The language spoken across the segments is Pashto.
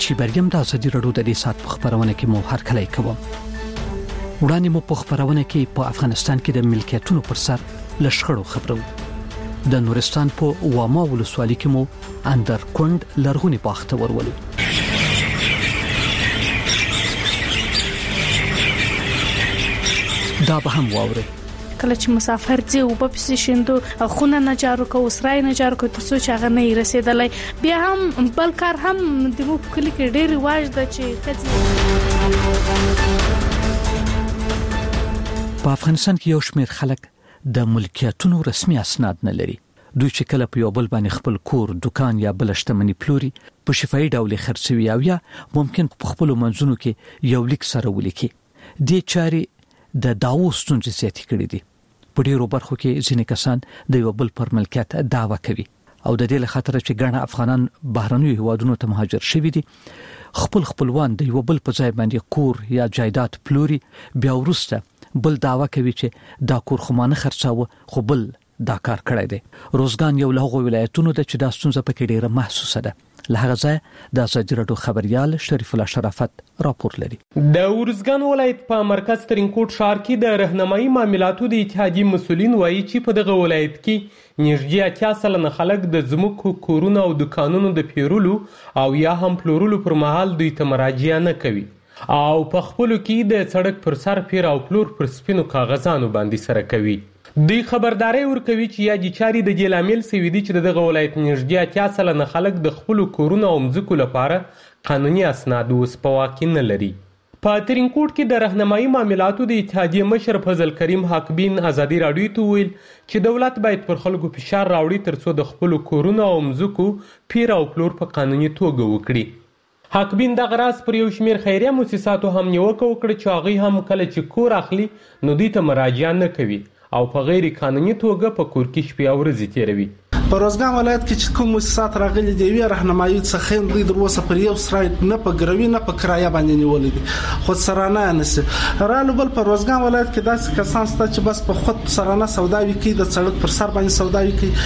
چې بریم د ازادي راډیو د دې سات په خبرونه کې مو هرکلی کوم. وړاندې مو په خبرونه کې په افغانستان کې د ملکیتونو پر سر لشخړو خبرو. د نورستان په واما ولسوالۍ کې مو اندرکوند لرغونی باغ ته ورولو. دا به هم واوري کله چې مسافر ځي او په پسیشندو خونه نه جارو کو وسرای نه جارو کو ترڅو چې هغه نه رسیدلای. بیا هم بل کار هم د مو په کلی کې ډېر رواج ده چې کځي. په افغانستان کې یو شمېر خلک د ملکیتونو رسمي اسناد نه لري. دوی چې کله په یو بل باندې خپل کور، دکان یا بل شتمنۍ پلوري په شفاهي ډول خرڅوي او یا ممکن په خپل منځونو کې یو لیک سره ولیکي. دې چاري د داوو ستونزې زیاتې کړې دي. په ډیرو برخو کې ځینې کسان د یو بل پر ملکیت دعوه کوي او د دې له خاطر چې ګڼه افغانان بهرنیو هیوادونو ته مهاجر شوي دي، خپلوان د یو بل په ځای باندې کور یا جایداد پلوري، بیا وروسته بل دعوه کوي چې دا کور خو ما نه خرڅاوه خو بل دا کار کړی دی. روزګان یو له هغو ولایتونو ده چې دا ستونزه پکې ډیره محسوسه ده. له هغه ځای د ازادي راډیو خبريال شریف الله شرافت راپور لري. د ورزګان ولایت په مرکز ترینکوټ ښار کې د راهنمایي معاملاتو د اتحادیې مسؤلین وایي چې په دغه ولایت کې نږدې 80% خلک د ځمکو، کورونو او دکانونو د پیرولو او یا هم پلورلو پر مهال دوی ته مراجعه نه کوي او په خپلو کې د سړک پر سر پیر او پلور پر سپینو کاغذانو باندې سره کوي. دوی خبرداري ورکوي چې یا د چاري د دې لامل سوي دي چې دغه ولایت نږدې 80% خلک د خپل کورونو او مځکو لپاره قانوني اسناد اوس په واک نه لري. په ترینکوټ کې د راهنمایي معاملاتو د اتحادیې مشر فضل کریم حقبین ازادي راډیو ته ویل چې دولت باید پر خلکو فشار راوړي ترڅو د خپل کورونو او مځکو پیر او پلور په قانوني توګه وکړي. حقبین دغه راز پر یو شمېر خیریه مؤسساتو هم نیوکه وکړه چې هغوی هم کله چې کور اخلي نو دوی ته مراجعه نه کوي او په غیر قانوني توګه په کور کې شپې او ورځې تیروي. په روزګان ولایت کې چې کوم مؤسسات راغلي دی وی راهنمایي څخه دوی در اوسه پر یو سرای نه په ګروي نه په کرایه باندې نیولې دي. خود سرانه نس رالو بل په روزګان ولایت کې داسې کسان ست چې بس په خود سرانه سوداوي کوي، د سړک پر سر باندې سوداوي کوي.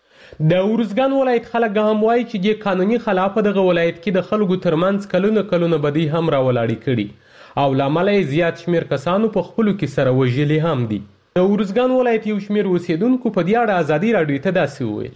د ورزګان ولایت خلک هم وایي چې د قانوني خلاف دغه ولایت کې د خلکو ترمنځ کلونه بدی هم راولاړې کړي او لامل یې زیات شمیر کسانو په خپلو کې سره وژلي هم دي. د ورزګان ولایت یو شمیر اوسیدونکو په دې اړه ازادي راډیو ته داسې وویل.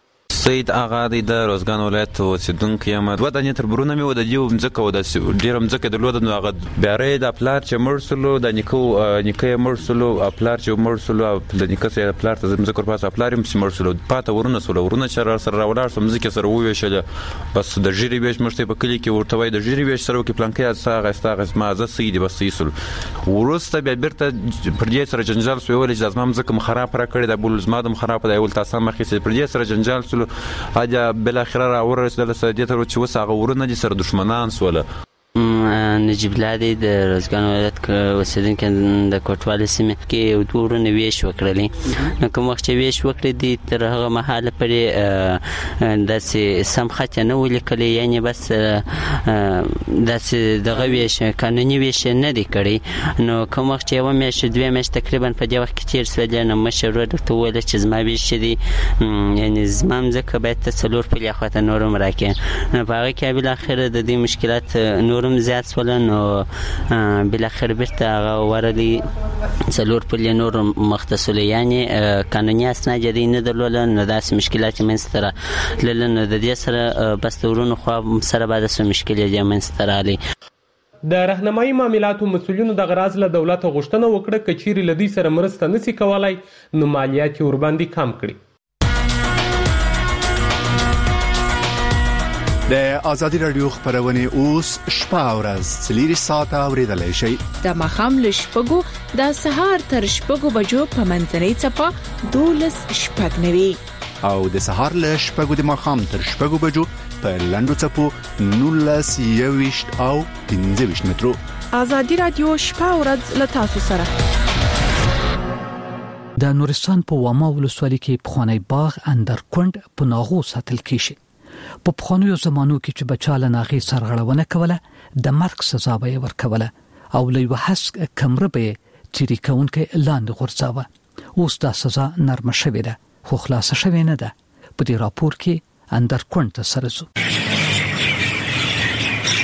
سید آغا دی د روزګان ولایت اوسیدونکی یم. دوه دانې تربرونه مې و د دې مځکه و د ډېره مځکه درلوده نو هغه بیارې د پلار چې مړ سلو د نیکه یې مړ سلو پلار چې مړ سلو د نیکه سره پلار ته مځکه ورپاسه پلار یې مړ سلو پاته ورونه سلو ورونه چې سره راولاړ سو مځکه سره وویشله بس د ژیرې ویش مشته په کلی کې ورته وای د ژیرې ویش سره کې پلان کې استاغ ما زه سیدی بس یسل ورسته بیا بیرته پر دې سره جنجال سو ویل چې لازم مځکه خراب را کړی د بول زما د خراب دی ول تاسو مخې پر دې سره جنجال سو اجا بل اخر را ورسېدل سدیته چې وساغه ورونه دي سره دشمنان سوله. نجیب الله دی د روزګان ولایت اوسیدونکی د کوټوالې سیمې کې یو دوه ورونه ویش وکړلې. نو کوم وخت چې ویش وکړې دي تر هغه مهاله پورې داسې سم خط نه ولیکلی، یعنې بس داسې دغه ویش قانوني ویش نه دی کړی. نو کوم وخت چې یوه میاشت دوه میاشت تقریبا په دې وخت کې تېر شولې نو مشر ورور ورته وویل چې زما ویش دي یعنې زما مځکه باید ته 4 پلې خواته نور هم راکړې. نو په هغه کې بالاخره د دې مشکلات نورم زیات سول نو بالاخره بیرته هغه ورلي 4 پلې نور مختصول، یعنی قانوني اسناد یې نه درلودل. نو داسې مشکلات منځته راغلل. نو د دې سره بس ورونو خو سره بعد سره مشکلات یې منځته راغلي. د راهنمایي معاملاتو مسؤلینو د غراض له دولت غوښتنه وکړه کچيري لدی سره مرسته نسی کولای نو مالیات ور باندې کم کړي. د ازادي راډیو خبرونه اوس شپه او ورځ 4 ساعته اوریدلای شئ. د مخام له شپږو د سهار تر شپږو بجو په منځنۍ چپه 12:09 او د سهار له شپږو د مخام تر شپږو بجو په لندو چپو 19:20 او 15 مترو. ازادي راډیو شپه او ورځ له تاسو سره. د نورستان په واما ولسوالۍ کې پخوانی باغ اندرکوند په ناغو ساتل کیږي. په پخوانیو زمانو کې چې بچاله ناغي سرغړونه کوله د مرګ سزا به ورکوله او لوی وحس کمره به تیری کونکي لاندې غورځاوه. اوس دا سزا نرمه شوې ده خو خلاصه شوې نه ده. په دې راپور کې اندرکوند ته سره زو.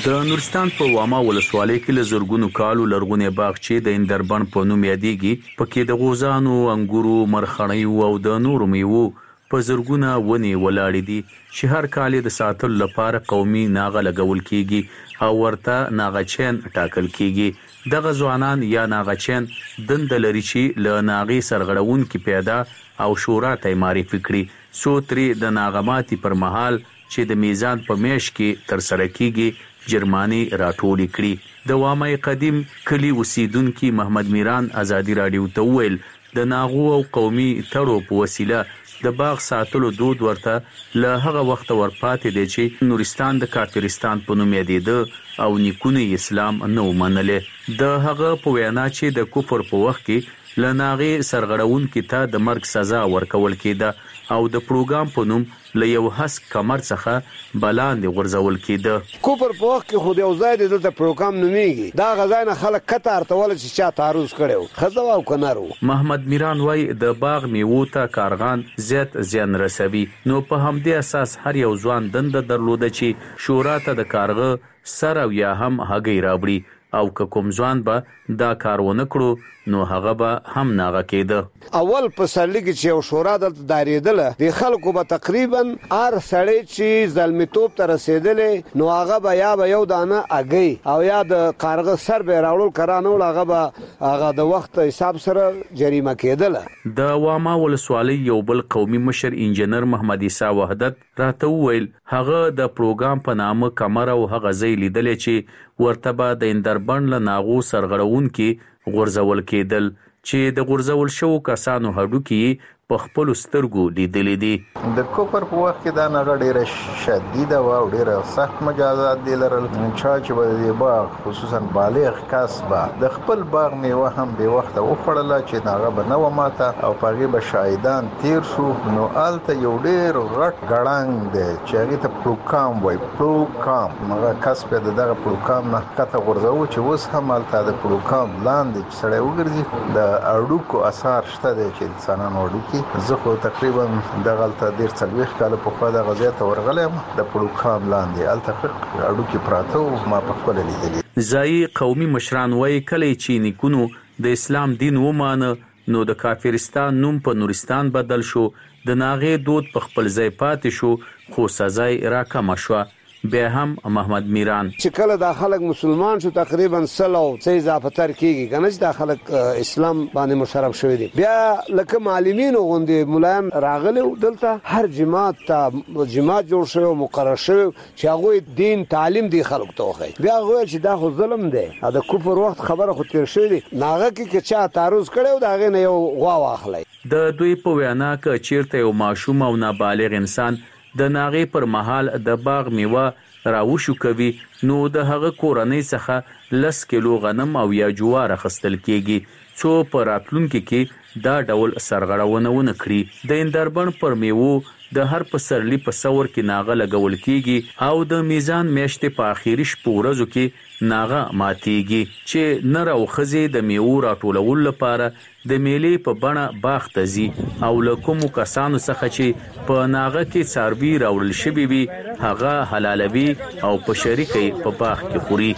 د نورستان په واما ولسوالۍ کې له زرګونو کالو لرغونی باغچې د اندربن په نوم یادېږي. پکې د غوزانو، انګورو، مرخڼیو او د نورو میوو په زرګونه ونې ولاړې دي چې هر کال د ساتلو لپاره قومي ناغه لګول کیږي او ورته ناغچین ټاکل کیږي. دغه ځوانان یا ناغچین دند لري چې له ناغې سرغړون کې پیدا او شورا ته معرفي کړي سو ترې د ناغماتي پر مهال چې د میزان په میش کې تر سره کیږي جرمانی راټولې کړي. د وامای قدیم کلی اوسیدونکو محمد میران ازادي رادیو ته ویل د ناغو او قومي تړو په وسیله د باغ ساتلو دود ورته له هغه وخت ورپاتې دی چې نورستان د کافرستان په نوم یادېده او نیکونه اسلام نه ومنلې. د هغه په وینا چې د کفر په وخت کې له ناغې سرغړونکو ته د مرګ سزا ورکول کېده او د پروګرام په نوم له یو هسک کمر څخه بلاندې غورځول کېده. کوپر په وخت کې خو د یو ځای د پروګرام نومېږي. دا غځای نه خلک کته ارتول چې چا تعرض کړو خزه او کنارو. محمد میران وای د باغ میوو ته کارغان زیات زیان رسوي نو په همدې اساس هر یو ځوان دند درلوده چې شورا ته د کارغه سر او یا هم هګۍ راوړي او که کوم ځوان به دا کار ونه کړو نو هغه به هم ناغه کېده. اول په سرلی کې چې یو شورا د داریدله د خلکو به تقریبا ار سړی چې ظلمتوب ته رسیدلې نو هغه به یا به یو دانه اگې او یا د کارغه سر به راوړل کرانو هغه به هغه د وخت حساب سره جریمه کېدله. د واما ولسوالۍ یو بل قومي مشر انجنیر محمد عیسی وحدت راته ویل هغه د پروګرام په نامه کمر او هغه ځای لیدلې چې ورتبه د اندربن له ناغو سرغړون کې غورځول کېدل چې د غورځول شو کسانو هډوکي په خپل سترګو لیدلې دي. د کوپر په وخت کې دا نغه ډیره شدیده او ډیره سخت مجازات دي لرل. چا چې د باغ خصوصا بالغ کس به د خپل باغ میوه هم به وخت وخړل چې نغه به نو ماته او پغې به شاهدان تیر شو نو آلته یو ډیر غټ غړنګ دی چې هغه ته پروګرام وای. پروګرام نغه کس په دغه پروګرام نه کته ورځو چې اوس هم آلته د پروګرام لاندې چې سړی وګرځي د اړوکو اثر شته دی چې انسانانو اړوکي. زه خو تقریبا دغلته ډیر څلويخ کال په خوا د غزیات ورغلم د پروګرام لاندې الته اړوکي پراته ما په خپل لیدلې. ځای قومي مشران وای کله چې نیکونو د اسلام دین ومانه نو د کافرستان نوم په نورستان بدل شو. د ناغې دود په خپل ځای پاتې شو خو سزای راکمه شو. بیا هم محمد میران چې کله د خلک مسلمان شو تقریبا سلو څه اضافه تر کیږي کنه چې د خلک اسلام باندې مشرف شوی دي. بیا لکه معلمین غوندي مولایان راغلي دلته هر جماعت ته جماعت جوړ شوی مقرر شوی چې هغه دین تعلیم دی خلک ته وخی. بیا هغه چې دا خو ظلم دی دا کفر وخت خبره خو تیر شوی دي ناغه کې چا تعرض کړو دا غي نه یو غوا واخلای. د دوی په وینا ک چیرته یو ماشوم او نابالغ انسان د ناغې پر مهال د باغ میوه راوشو کوي نو د هغه کورنۍ څخه 10 کیلو غنم او یا جوار اخیستل کیږي څو په راتلونکي کې دا ډول سرغړونه ونه کړي. د اندربن پر میوه د هر پسرلی په څور کې ناغه لګول کیږي او د میزان میاشتې په اخیری شپه ورځو کې ناغه ماتيږي چې نر او خزې د میوه راټولول لپاره د میلې په بڼه باغ ته ځي او له کومو کسانو څخه چې په ناغه کې څاروي راوړل شوي وي هغه حلالوي او په شریکي په باغ کې خوري.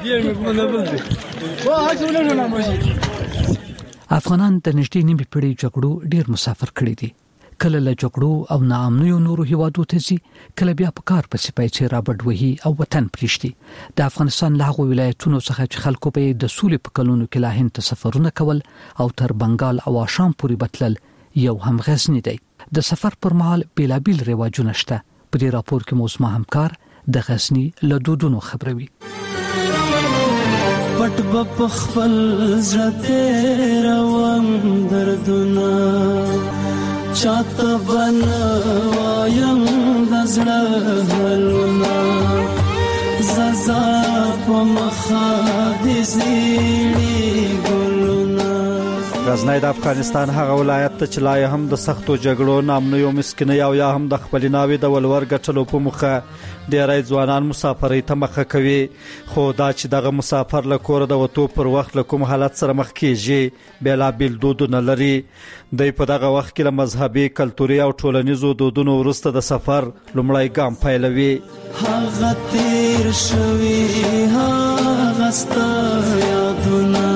افغانان د نږدې نیمه پیړۍ جګړو ډیر مسافر کړي دي. کله له جګړو او ناامنیو نورو هیوادو ته ځي کله بیا په کار پسې پیسې رابرډ وهي او وطن پریشتي. د افغانستان له هغو ولایتونو څخه چې خلکو په د سولې په کلونو کې لا هند سفرونه کول او تر بنگال او آشام پورې بتلل یو هم غزنی دی. د سفر پر مهال بیلابیل رواجونه شته. په دې راپور کې موږ ما همکار د غزنی له دودونو خبروي. پټ په خپل زړه روان دردونه چاته بنوایم دزړه حلونه ززا په مخه د زیړي ګلونه. غزنی د افغانستان هغه ولایت ته چې لا هم د سختو جګړو نامنوي او مسکینۍ او یا هم د خپلې ناوې د ولور ګټلو په موخه ډېری ځوانان مسافرۍ ته مخه کوي، خو دا چې دغه مسافر له کوره د وتو پر وخت له کوم حالت سره مخ کیږي بېلابېل دودونه لري. دوی په دغه وخت کې له مذهبي، کلتوري او ټولنیزو دودونو وروسته د سفر لومړی ګام پیلوي. هغه تیر شوي هغه ستا یادونه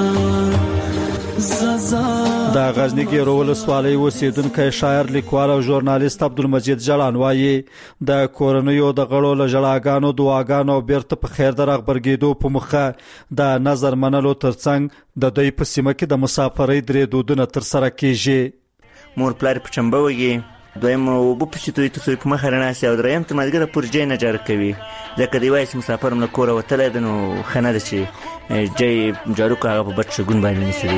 د غزنی ګیرو ولسوالۍ اوسیدونکی شاعر، لیکوال او ژورنالیست عبدالمجید جلان وایي د کورنیو د غړو له ژړاګانو، دعاګانو او بیرته په خیر د رغبرګېدو په موخه د نظر منلو ترڅنګ د دوی په سیمه کې د مسافرۍ درې دودونه ترسره کیږي. مور پلار په چمبه وږي، دویم اوبه پسې توی ته په مخه راناسي او دریم تر مازدیګره پورې جای نه جارو کوي. ځکه دی وایي چې مسافر هم له کوره وتلی دی نو ښه نه ده چې جای جارو که هغه په بد شګون باندې نیسي.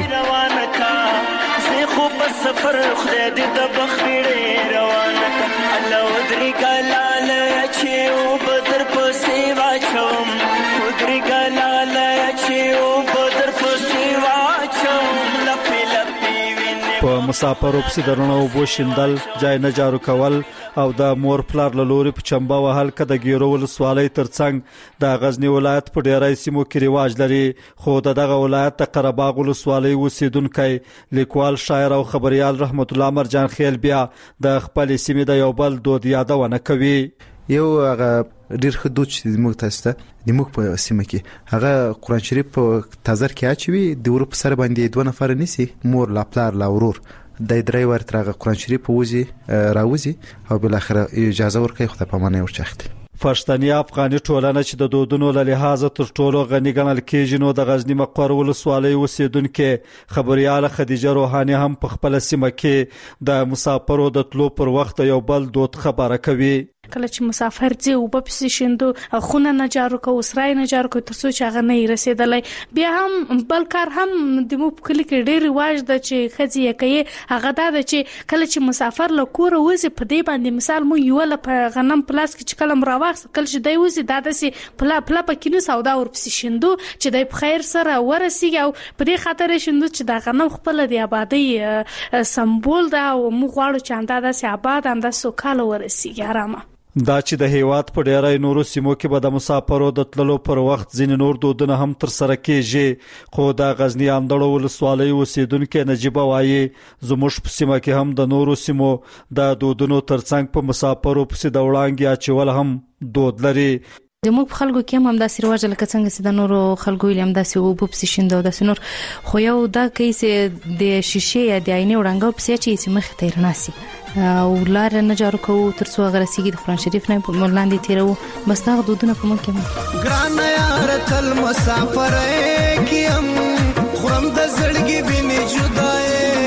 خو په سفر خدای دې د بخیړې روانه الله ودرې ګلاله چې او بدر پسې واچوم ودرې ګلاله چې او بدر پسې واچوم لپې لپې وینې په مسافرو پسې درنه اوبو شیندل، جای نه جارو کول او د مور پلار له لوري په چمبه وهل که د ګیرو ولسوالۍ ترڅنګ د غزنی ولایت په ډیری سیمو کې رواج لري. خو دغه ولایت د قرهباغ ولسوالۍ اوسیدونکی لیکوال، شاعر او خبریال رحمت الله مرجان خیل بیا د خپل سیمې د یو بل دود یادونه کوي. یو هغه ډیر ښه دود چې موږ تاسو ته د موږ په سیمه کې هغه قرآن شریف په تازر کې اچوي، د ورو په سر باندې دوه نفر نیسي، مور لا پلار لا ورور د درې ورته هغه قرآن شریف وځي راوځي او بل اخر اجازه ورکړي خدای په معنی ورچخت. پښتني افغاني ټولنه چې د دودونو له لحاظه تر ټولو غني ګڼل کېږي نو د غزنی مقر ولسوالۍ اوسیدونکې خبرياله خدیجه روحاني هم په خپل سیمه کې د مسافرو د تلو پر وخت یو بل دود خبره کوي. کله چې مسافر ځي او په پسې شندو خونه نه جارو کو، سرای نه جارو کو، ترڅو چې هغه نه رسیدلای. بیا هم بل کار هم د مو په کلی کې ډېر رواج ده چې خځې کوي، هغه دا ده چې کله چې مسافر له کوره وځي په دې باندې مثال مو یو له غنم پلاس کې چې کله مراوخ کله چې دی وځي دا دسي پلا پکې نه سودا ور پسې شندو چې دی په خیر سره ورسیږي او په دې خاطر شندو چې دا غنم خپل د آبادی سمبول ده او مو غواړو چې انداده سي آباد انداده سوکاله ورسیږي آرامه. دا چې د هیواد په ډیری نورو سیمو کې به د مسافرو د تللو پر وخت ځینې نور دودونه هم تر سره کیږي، خو د غزنی اندړو ولسوالۍ اوسیدونکې نجیبه وایي زموږ په سیمه کې هم د نورو سیمو د دودونو ترڅنګ په مسافرو پسې د وړانګې اچول هم دود لري. زموږ خلکو کې هم داسې رواج لکه څنګه چې د نورو خلکو ویلم داسې اوبه پسې شیندو داسې نور، خو یو دا کوي چې د شیشې یا د آینې وړانګو پسې چې مخ ته رناسي او لار نه جارو کوو ترڅو هغه رسیږي د قرآن شریف نه په ملاندې تیرو. بس دا دودونه په موږ کې ګران یار تل مسافر کیم خرم د زړګي بینې جدای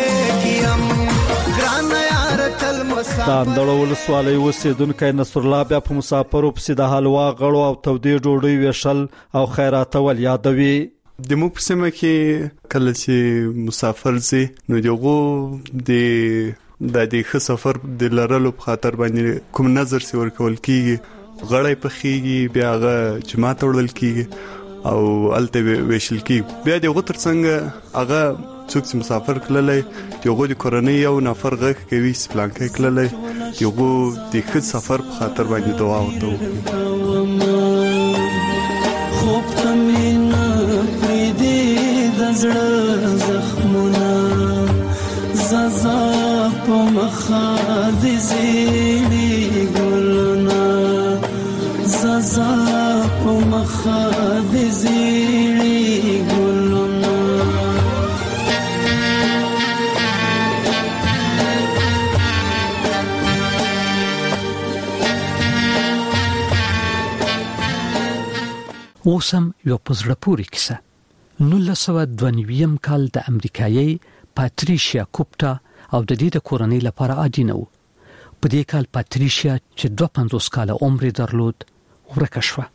کیم ګران یار تل مسافر. د اندړو ولسوالۍ اوسیدونکی نصر الله بیا په مسافرو پسې د حلوا غړو او تودې ډوډۍ ویشل او خیرات ول یادوي. د موږ په سیمه کې کله چې مسافر زی نو دغه د دې ښه سفر د لرلو په خاطر باندې کوم نظر سی ورکول کیږي، غړې پخېږي، بیا هغه جماعت وړل کیږي او الته ویشل کیږي. بیا دغه ترڅنګ هغه څوک چې مسافر کړلای دغه د کورنۍ یو نفر غږ کوي سپلانکې کړلای دغه د ښه سفر په خاطر باندې دعا ورته وکړي. خوب تمنا پریدي د زړه زخمونه زازا په مخه د زیړي ګلونه زازا په مخه د زیړي ګلونه. اوسم یو پزړه پوری کیسه. 1992 کال د امریکایي پاتریشیا کوپټا او د دې د کورنۍ لپاره عادي نه و. په دې کال پاتریشیا چې 52 کاله عمر درلود ورکه شوه.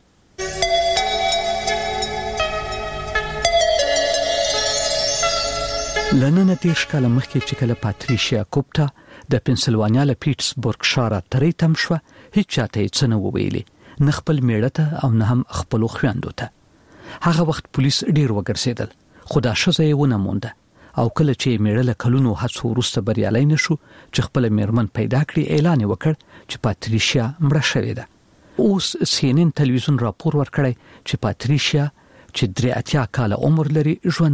لننه 30 کاله مخکې چې کله پاتریشیا کوپټا د پنسلوانیا له پیټسبورګ ښار ته ریتم شوه، هیڅ چاته یې څه نه وویلي، نه خپل میړه ته او نه هم خپل خویندو ته. هغه وخت پولیس ډیر وګرځیدل، خو دا ښځه یې ونه مونده. او کله چې میړه له کلونو هڅو وروسته بریالي نشو چې خپل میرمن پیدا کړي اعلان وکړ چې پاتریشیا مړه شوې ده. اوس CNN تلویزیون راپور ورکړی چې پاتریشیا چې 83 کال عمر لري ژوند